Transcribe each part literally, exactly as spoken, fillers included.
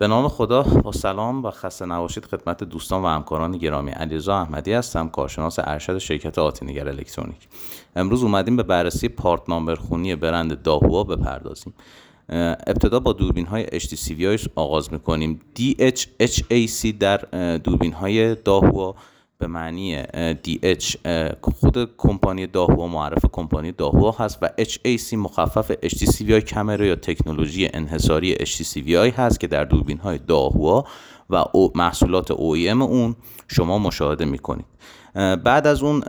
به نام خدا، با سلام و خسته نباشید خدمت دوستان و همکاران گرامی. علیرضا احمدی هستم، کارشناس ارشد شرکت آتینگر الکترونیک. امروز اومدیم به بررسی پارت نامبر خونی برند داهوا بپردازیم. ابتدا با دوربین های اچ دی سی وی آی آغاز میکنیم. دی اچ اچ ای سی در دوربین های داهوا به معنی دی اچ خود کمپانی داهوا معرف کمپانی داهوا هست و اچ ای سی مخفف اچ دی سی وی آی کامرا یا تکنولوژی انحصاری اچ دی سی وی آی هست که در دوربین های داهوا و محصولات او ای ام اون شما مشاهده میکنید. بعد از اون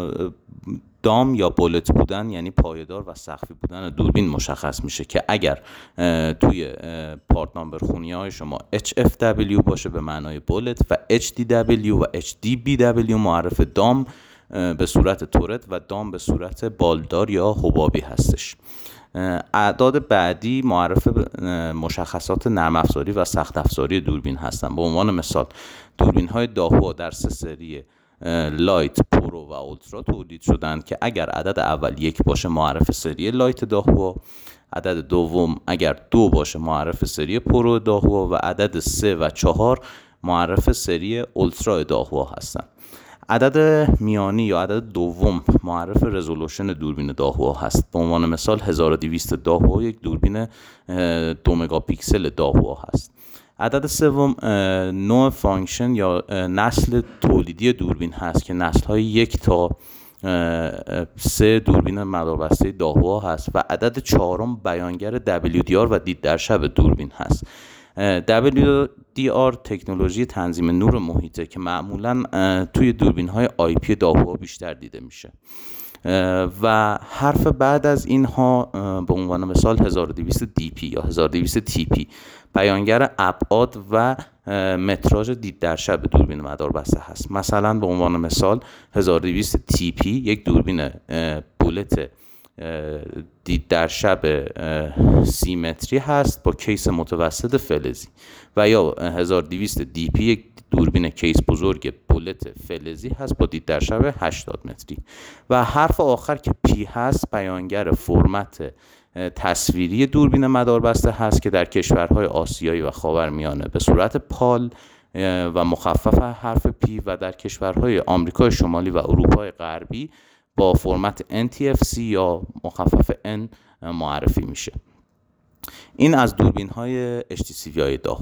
دام یا بولت بودن، یعنی پایدار و سقفی بودن دوربین مشخص میشه که اگر توی پارت نامبر خونی های شما اچ اف دبلیو باشه به معنای بولت و اچ دی دبلیو و اچ دی بی دبلیو معرف دام به صورت تورت و دام به صورت بالدار یا حبابی هستش. اعداد بعدی معرف مشخصات نرم افزاری و سخت افزاری دوربین هستن. به عنوان مثال دوربین های داهوا در سه سری لایت، پرو و اولترا تولید شدند که اگر عدد اول یک باشه معرف سری لایت داهوا، عدد دوم اگر دو باشه معرف سری پرو داهوا و عدد سه و چهار معرف سری اولترا داهوا هستند. عدد میانی یا عدد دوم معرف رزولوشن دوربین داهوا هست. به عنوان مثال هزار و دویست داهوا یک دوربین دو مگاپیکسل داهوا هست. عدد سوم نوع فانکشن یا نسل تولیدی دوربین هست که نسل های یک تا سه دوربین مداربسته داهوا هست و عدد چهارم بیانگر دبلیو دی آر و دید در شب دوربین هست. دبلیو دی آر تکنولوژی تنظیم نور محیطه که معمولا توی دوربین های آی پی داهوا بیشتر دیده میشه و حرف بعد از اینها به عنوان مثال هزار و دویست دی پی یا هزار و دویست تی پی بیانگر ابعاد و متراژ دید در شب دوربین مداربسته هست. مثلا به عنوان مثال هزار و دویست تی پی یک دوربین بولت دید در شب سی متری هست با کیس متوسط فلزی و یا هزار و دویست دی پی یک دوربین کیس بزرگ بولت فلزی هست با دید در شب هشتاد متری و حرف آخر که پی هست بیانگر فرمت تصویری دوربین مداربسته هست که در کشورهای آسیایی و خاورمیانه به صورت پال و مخفف حرف پی و در کشورهای آمریکای شمالی و اروپای غربی با فرمت ان تی اف سی یا مخفف N معرفی میشه. این از دوربین های اچ دی سی وی آی داهوا.